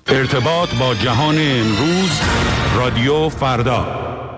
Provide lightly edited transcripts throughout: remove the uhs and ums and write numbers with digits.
ارتباط با جهان امروز، رادیو فردا.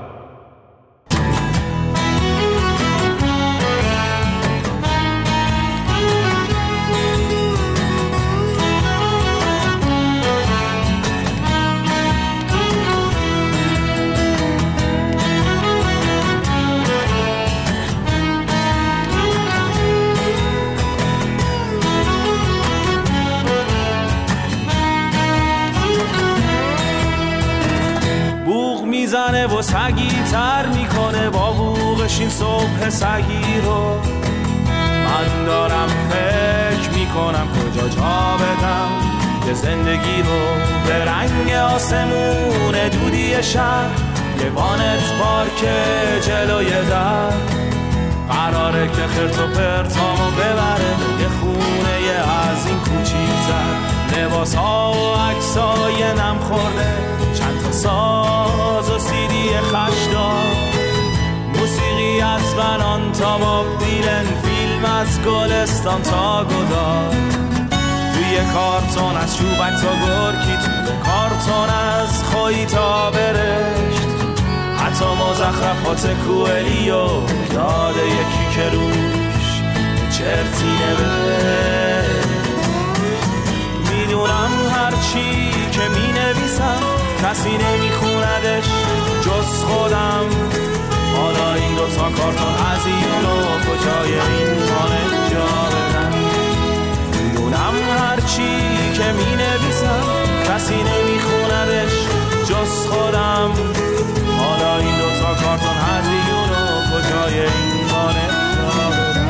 میزنه و سگی تر میکنه با بوغش این صبح سگی رو. من دارم فکر میکنم کجا جا بدم یه زندگی رو به رنگ آسمون دودی شهر، یه وانت پارک جلوی در. قراره که خرت و پرتامو ببره یه خونه از این کوچیک‌تر. لباس ها و عکس های نم خورده، چند تا ساز و سیدی خشدار، موسیقی از بنان تا باب دیلن، فیلم از گلستان تا گدار. توی کارتون از چوبک تا گرکی، توی کارتون از خویی تا برشت، حتی مزخرفات کوئلیو یاد یکی که روش چرتی نوشت. میدونم هرچی که مینویسم کسی نمیخوندش جز خودم. حالا این دوتا کارتون هزیون و کجای این خانه جا بدم. میدونم هرچی که مینویسم کسی نمیخوندش جز خودم. حالا این دوتا کارتون هزیون و کجای این خانه جا بدم.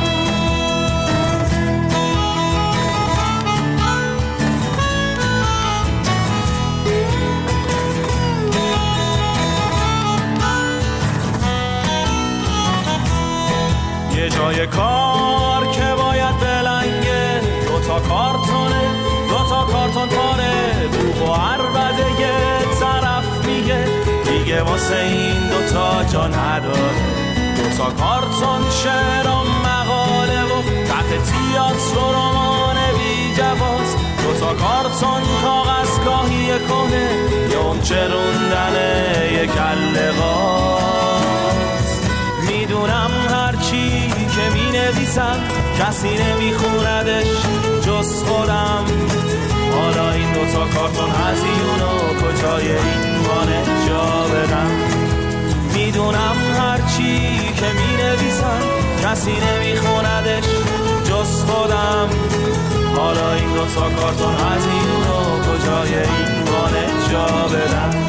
یه جای کار که باید بلنگه، دوتا کارتونه، دوتا کارتون پاره، بوق و عربده یه طرف میگه دیگه واسه این دوتا جا نداره. دوتا کارتون شعر و مقاله و تحت تیاتر و رمان بی جواز. دوتا کارتون کاغذگاهی کنه یه چروندنه یه کله غاز. میدونم هرچی که مینویسم کسی نمیخوندش جز خودم. حالا این دوتا کارتون هزیونو کجای این وانه جا بدم. میدونم هرچی که مینویسم کسی نمیخوندش جز خودم. حالا این دوتا کارتون هزیونو کجای این وانه جا بدم.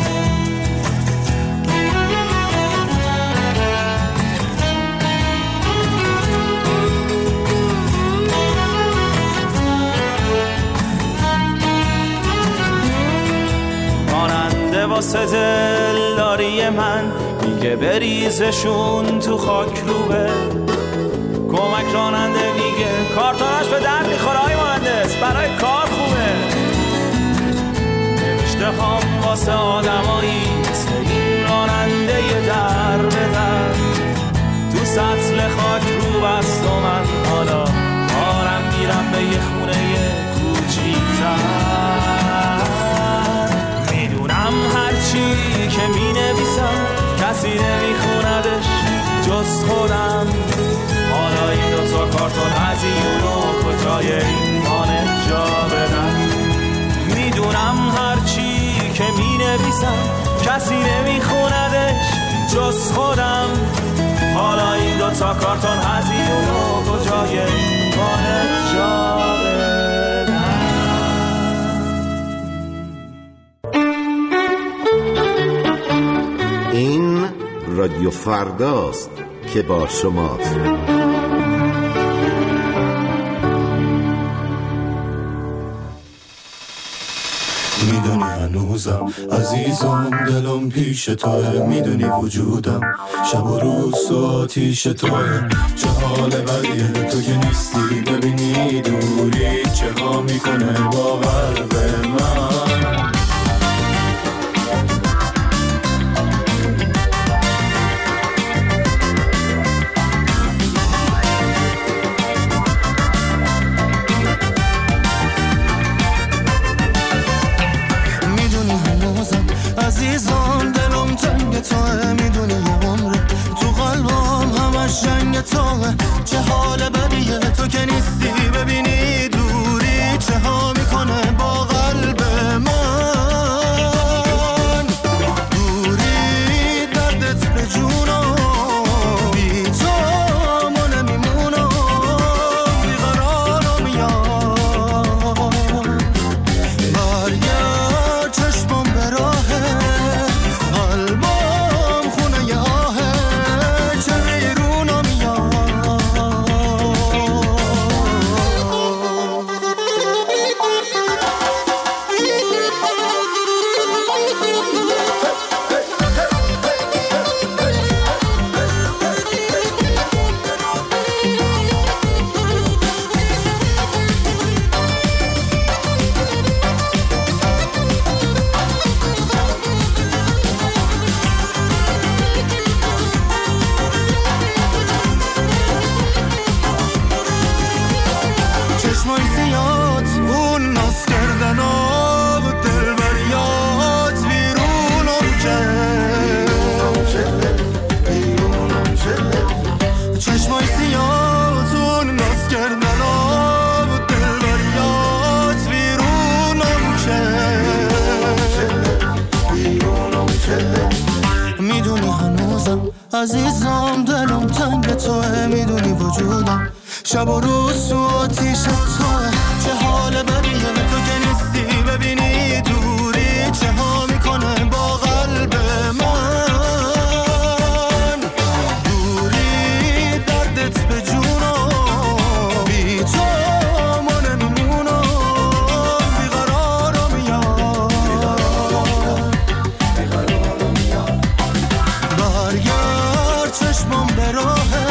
واسه دلداری من میگه بریزشون تو خاک روبه. کمک راننده میگه کارتوناش به در میخوره های مهندس، برای کار خوبه. نوشته هم واسه آدمایی مثل این راننده یه در به در. تو سطل خاک رو بست و من حالا آرم میرم به یه خونه کوچیک‌تر. هرچی که می نویسم کسی نمیخوندش جز خودم. حالا این دوتا کارتون هزیونو کجای این خانه جا بدم. میدونم هرچی که می نویسم کسی نمیخوندش جز خودم. حالا این دوتا کارتون هزیونو کجای این خانه جا بدم. این رادیو فرداست که با شماست. میدونی هنوزم عزیزم دلم پیش توه، میدونی وجودم شب و روز تو آتیش توه. چه حال بدیه تو که نیستی، ببینی دوری چه ها میکنه باور به من. عزیزم دلم تنگ توه، میدونی یه عمره تو قلبم همش جنگ توه. چه حال بدیه تو که نیستی، ببینی دوری چه ها میکنه با قلب من. دوری دردت به جونم، بی تو ما نمیمونم، بیقرارم یار. برگرد چشمم به راهه، قلبم خونه ی آهه، چه بیرونم یار. چشمای زیاد اون ناز کردن آب دل بریاد بیرونم کرد. چشمای زیاد اون ناز کردن آب دل بریاد بیرونم کرد. میدونی هنوزم عزیزم دلم تنگ توه، میدونی وجودم شب و روز تو آتیش توه. چه حال بدیه تو که نیستی، ببینی دوری چه ها میکنه با قلب من. دوری دردت به جونم، بی تو ما نمیمونم، بیقرارم یار. برگرد چشمم به راهه،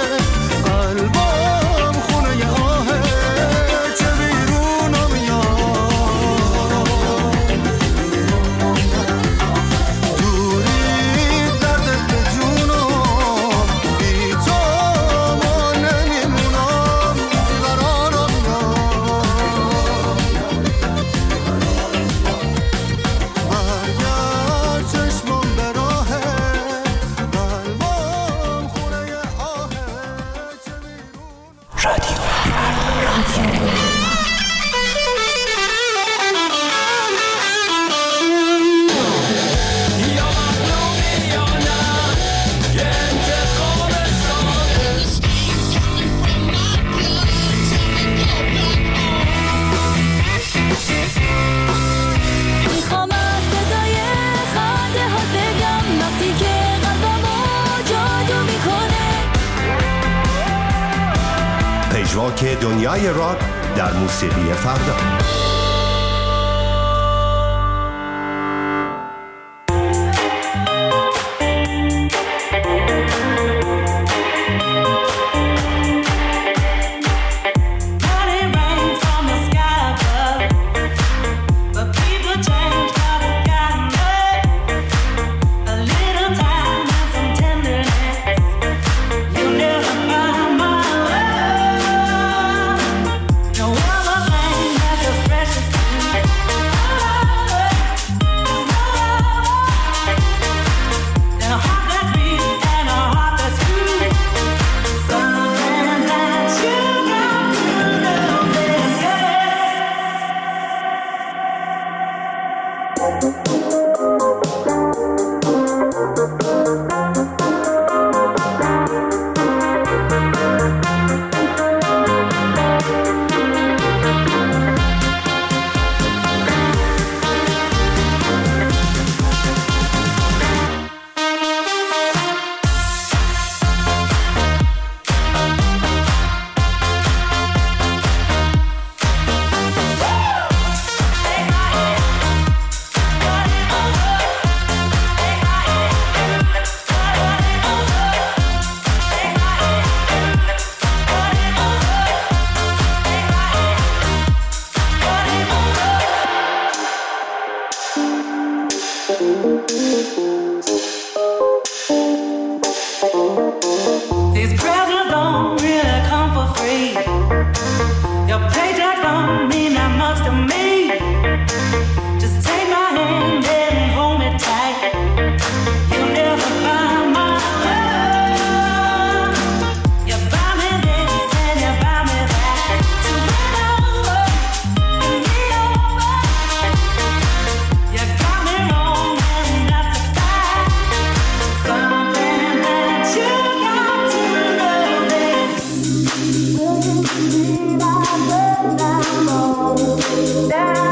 قلبم خونه ی آهه، چه بیرونم یار. دوری دردت به جونم، بی تو ما نمیمونم، بیقرارم یار. برگرد چشمم به راهه، قلبم خونه ی آهه، چه میخوام از صدای خنده ها بگم وقتی که قلبمو جادو میکنه. پژواک دنیای راک در موسیقی فردا. No other thing that the fresh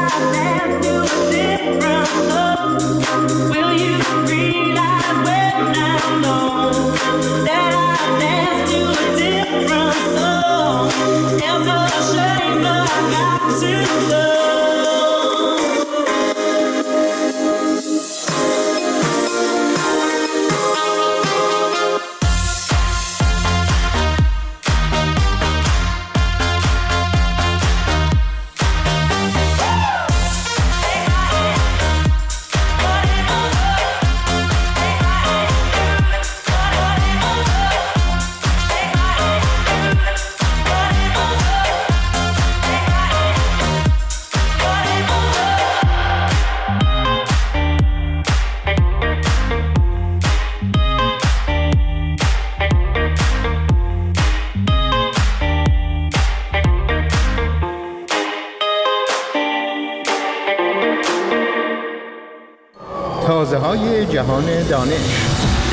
تازه‌های جهان دانش.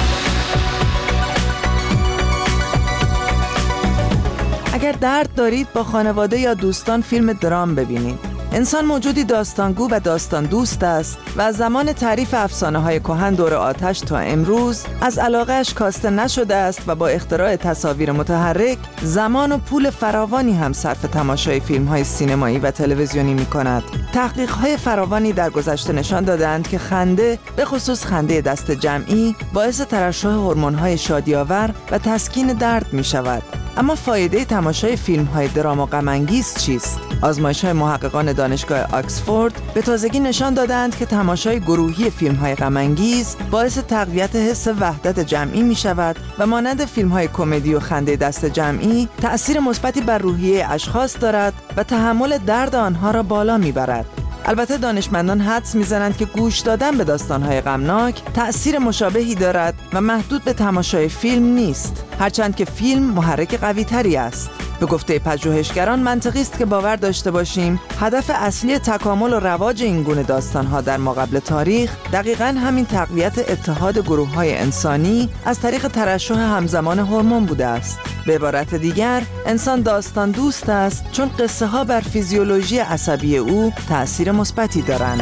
اگر درد دارید با خانواده یا دوستان فیلم درام ببینید. انسان موجودی داستانگو و داستان دوست است و از زمان تعریف افسانه‌های کهن دور آتش تا امروز از علاقه‌اش کاسته نشده است و با اختراع تصاویر متحرک زمان و پول فراوانی هم صرف تماشای فیلم‌های سینمایی و تلویزیونی می‌کند. تحقیق‌های فراوانی در گذشته نشان دادند که خنده، به خصوص خنده دست جمعی، باعث ترشح هورمون‌های شادی‌آور و تسکین درد می‌شود. اما فایده تماشای فیلم‌های دراما غم‌انگیز چیست؟ آزمایش‌های محققان دانشگاه آکسفورد به تازگی نشان دادند که تماشای گروهی فیلم‌های غم‌انگیز باعث تقویت حس وحدت جمعی می‌شود و مانند فیلم‌های کمدی و خنده دست جمعی تأثیر مثبتی بر روحیه اشخاص دارد و تحمل درد آنها را بالا می‌برد. البته دانشمندان حدس می‌زنند که گوش دادن به داستان‌های غمناک تأثیر مشابهی دارد و محدود به تماشای فیلم نیست، هرچند که فیلم محرک قوی‌تری است. به گفته پژوهشگران منطقی است که باور داشته باشیم هدف اصلی تکامل و رواج این گونه داستان‌ها در ماقبل تاریخ دقیقاً همین تقویت اتحاد گروه‌های انسانی از طریق ترشح همزمان هورمون بوده است. به عبارت دیگر، انسان داستان دوست است چون قصه‌ها بر فیزیولوژی عصبی او تأثیر مثبتی دارند.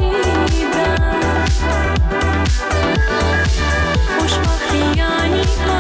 خوشبختی یعنی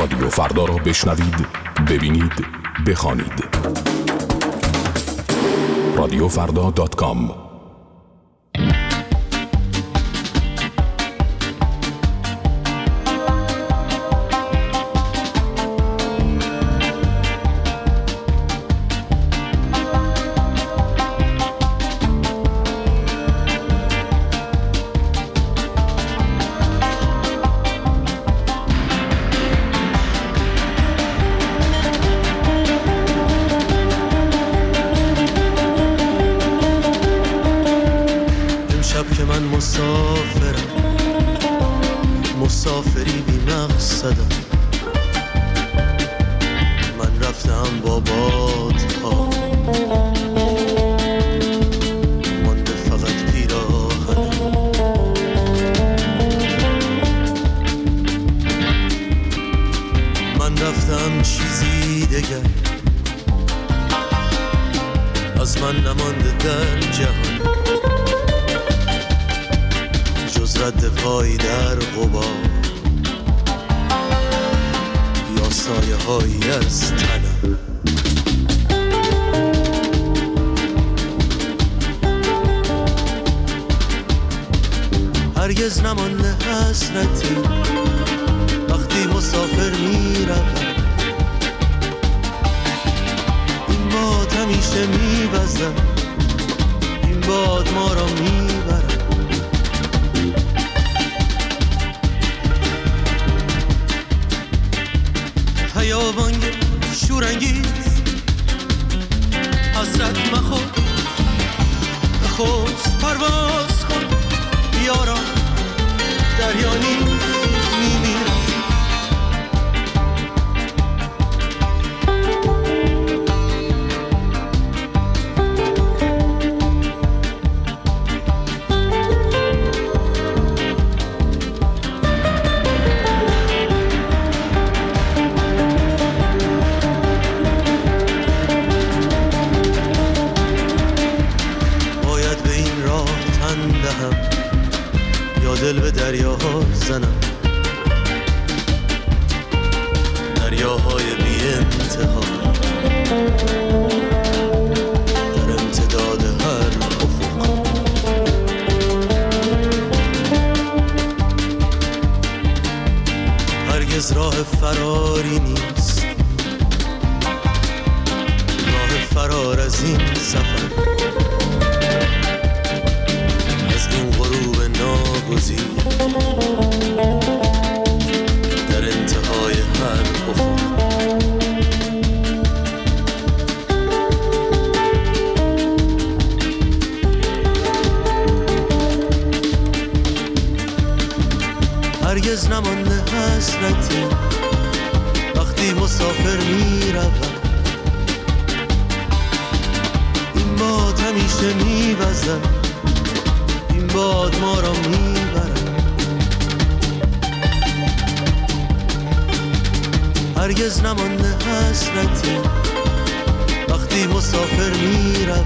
رادیو فردا را بشنوید، ببینید، بخوانید. radiofrda.com. مسافری بی مقصدم، من رفتم با بادها، مانده فقط پیراهنم. من رفتم چیزی دگر از من نمانده در جهان، جز رد پای در غبار یا سایه هایی از تنم. هرگز نمانده حسرتی وقتی مسافر می روم، این باد همیشه می وزد، این باد ما را می برد. خیابان شورانگیز حسرت مخور، بخوز پرواز کن بیارم دریانی میمیرم. دل به دریاها زنم، دریاهای بی انتها در امتداد هر افق. هرگز راه فراری نیست، راه فرار از این سفر، از این غروب ناگزیر در انتهای هر افق. هرگز نمانده حسرتی وقتی مسافر می روم، این باد همیشه می وزد، این باد ما را می برد. هرگز نمانده حسرتی وقتی مسافر می روم،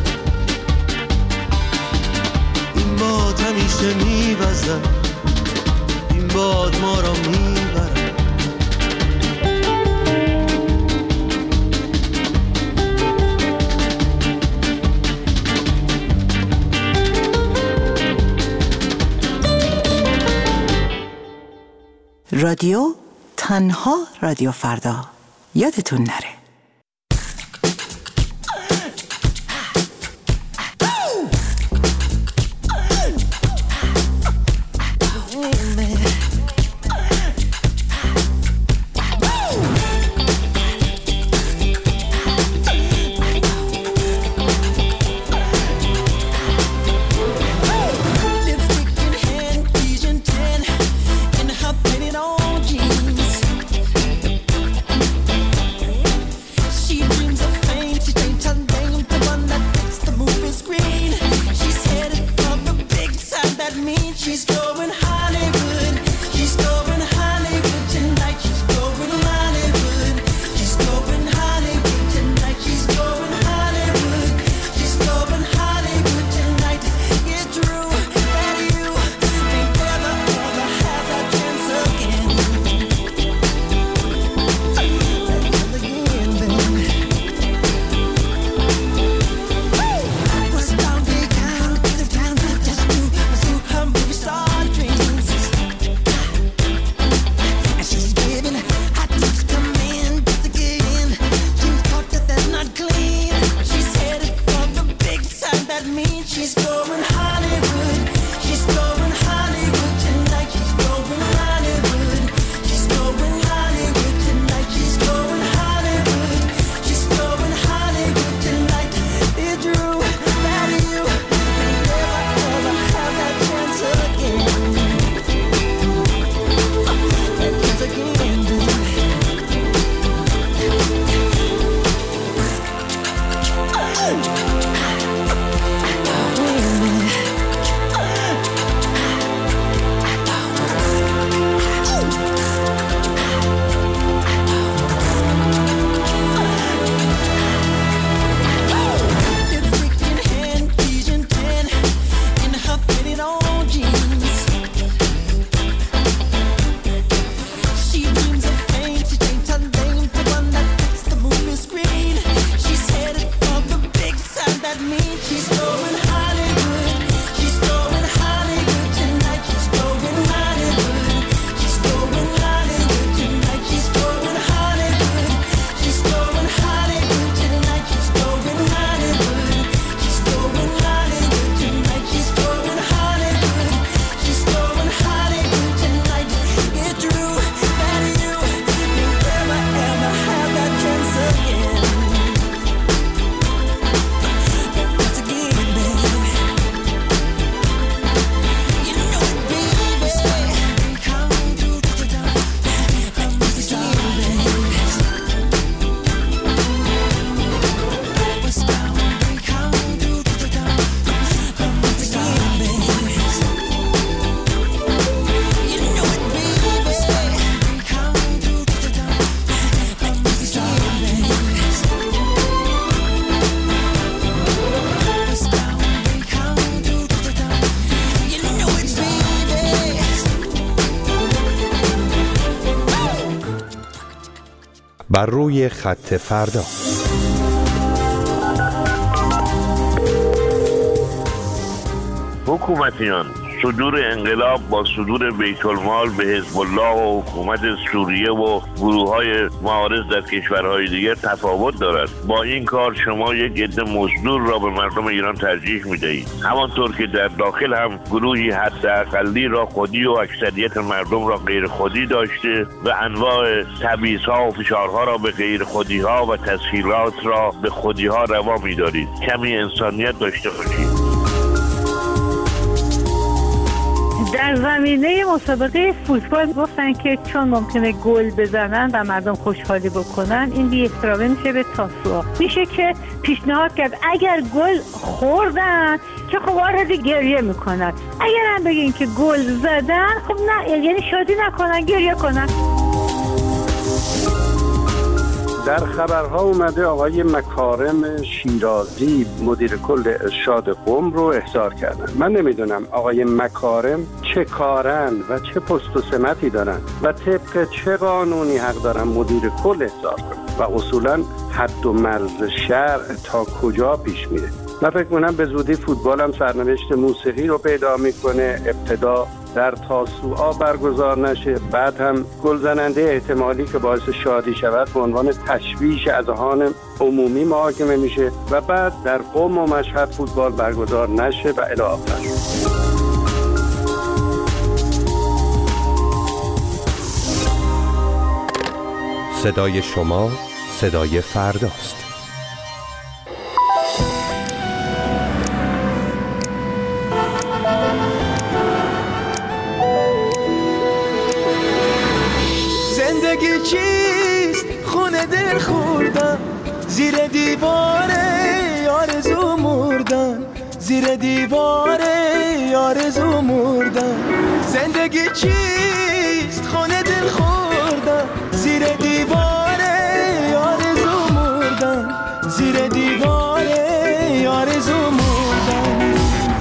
این باد همیشه می وزد، این باد ما را می برد. رادیو تنها رادیو فردا، یادتون نره. بر روی خط فردا. حکومتیان صدور انقلاب با صدور بیت المال به حزب الله و حکومت سوریه و گروه‌های معارض در کشورهای دیگر تفاوت دارد. با این کار شما یک عده مزدور را به مردم ایران ترجیح می‌دهید، همانطور که در داخل هم گروهی حداقلی را خودی و اکثریت مردم را غیر خودی داشته و انواع تبعیض‌ها و فشارها را به غیر خودی‌ها و تسهیلات را به خودی‌ها روا می‌دارید. کمی انسانیت داشته باشید. در زمینه مسابقه فوتبال گفتن که چون ممکنه گل بزنن و مردم خوشحالی بکنن این بی احترامی میشه به تاسوعا. میشه که پیشنهاد کرد اگر گل خوردن که خب آردی گریه میکنن، اگر هم بگین که گل زدن خب نه، یعنی شادی نکنن، گریه کنن. در خبرها اومده آقای مکارم شیرازی مدیر کل ارشاد قم رو احضار کردن. من نمیدونم آقای مکارم چه کارن و چه پست و سمتی دارن و طبق چه قانونی حق دارن مدیر کل احضار کنن و اصولا حد و مرز شرع تا کجا پیش میره. من فکر کنم به زودی فوتبال هم سرنوشت موسیقی رو پیدا میکنه، ابتدا در تاسوعا برگزار نشه، بعد هم گلزننده احتمالی که باعث شادی شود به عنوان تشویش اذهان عمومی محاکمه میشه و بعد در قم و مشهد فوتبال برگزار نشه و الی آخر. صدای شما صدای فرداست. زندگی چیست خونه دل خوردن، زیر دیواره آرزو مردن، زیر دیواره آرزو مردن. زندگی چیست خونه دل خوردن، زیر دیواره آرزو مردن، زیر دیواره آرزو مردن.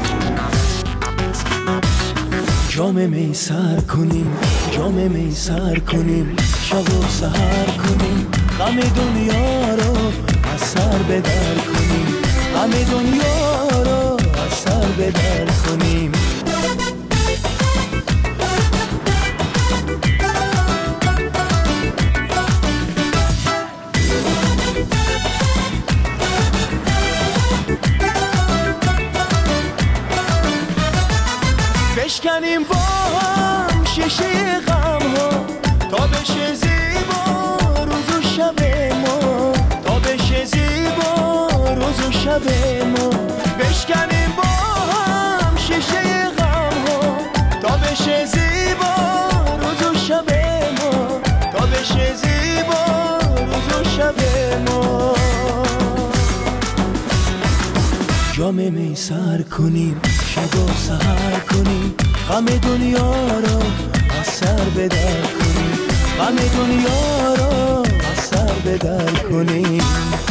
جام می سر کنیم، جام می سر کنیم، شب و سحر کنیم، غم دنیا رو از سر به در کنیم، غم دنیا رو از سر به در کنیم. بشکنیم با هم شیشه غم ها تا بشه زیبا روز و شب ما، تا بشه زیبا روز و شب ما. بشکنیم با هم شیشه غم ها تا بشه زیبا روز و شب ما، تا بشه زیبا روز و شب ما. جام می سر کنیم، شب و سحر کنیم، غم دنیا رو از سر به در کنیم، غم دنیا رو از سر به در کنیم.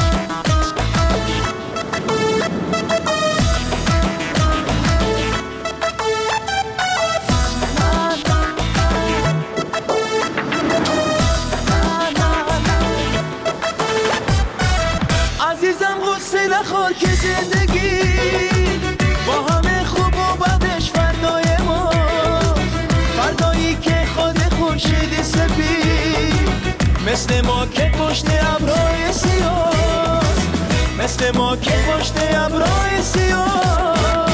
عزیزم غصه نخور که زندگی با همه خوب و بدش فردای ما، فردایی که خود خورشید سپید مثل ما که پشت ابرهای سیاه، مثل ما که پشت ابرهای سیاه.